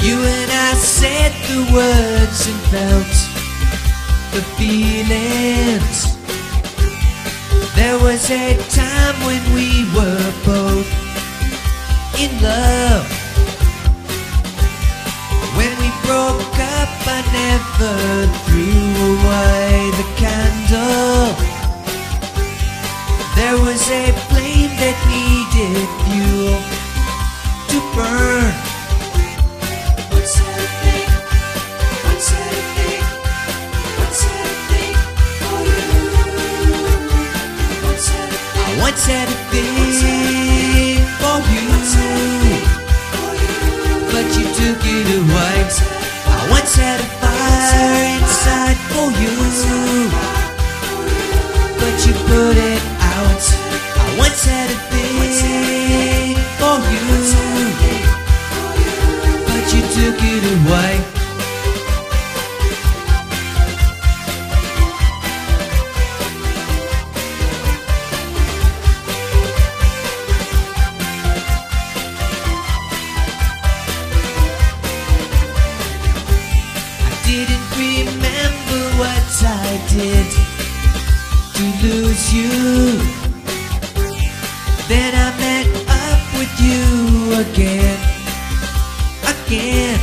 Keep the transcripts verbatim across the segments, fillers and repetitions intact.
You and I said the words and felt the feelings. There was a time when we were both in love. When we broke up, I never threw away the candle. There was a flame that needed fuel to burn. Once had a thing, once had a thing, once had a thing for you. Once had a thing, I once had a thing for you, but you took it away. I once had a fire inside for you, but you put it out. I once had a thing for you, but you took it away. Didn't remember what I did to lose you. Then I met up with you again, again.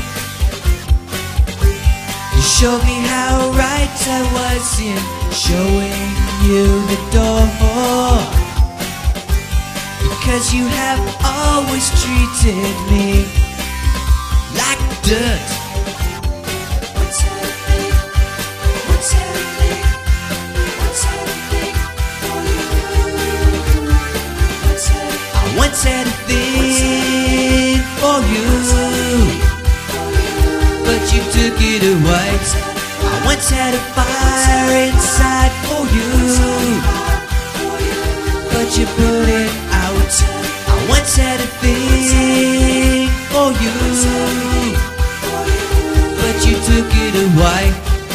You showed me how right I was in showing you the door, because you have always treated me like dirt. once had a thing, once had a thing, once had a thing for you. Once had a I once had a thing for you, but you took it away. I once had a fire inside for you, but you put it out. I once had a thing for you, but you took it away.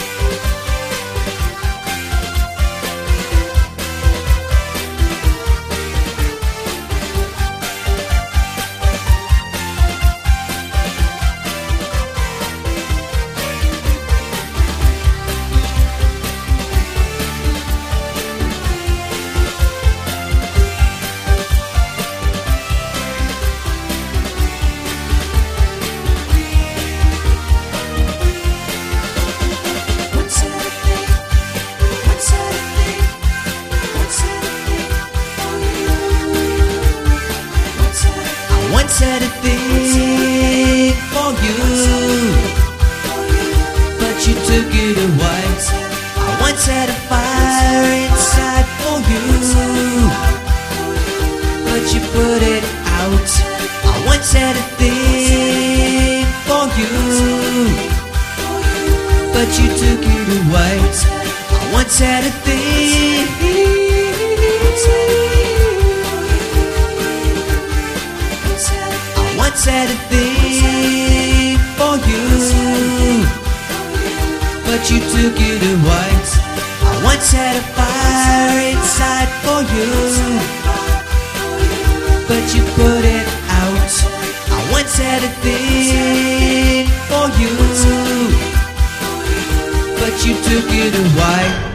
once had a thing, once had a thing, once had a thing for you. Once had a I once had a thing for you, but you took it away. I once had a fire inside for you, but you put it out. I once had a thing for you, but you took it away. I once had a thing, I once had a thing for you, but you took it away. I once had a fire inside for you, but you put it out. I once had a thing for you, but you took it away.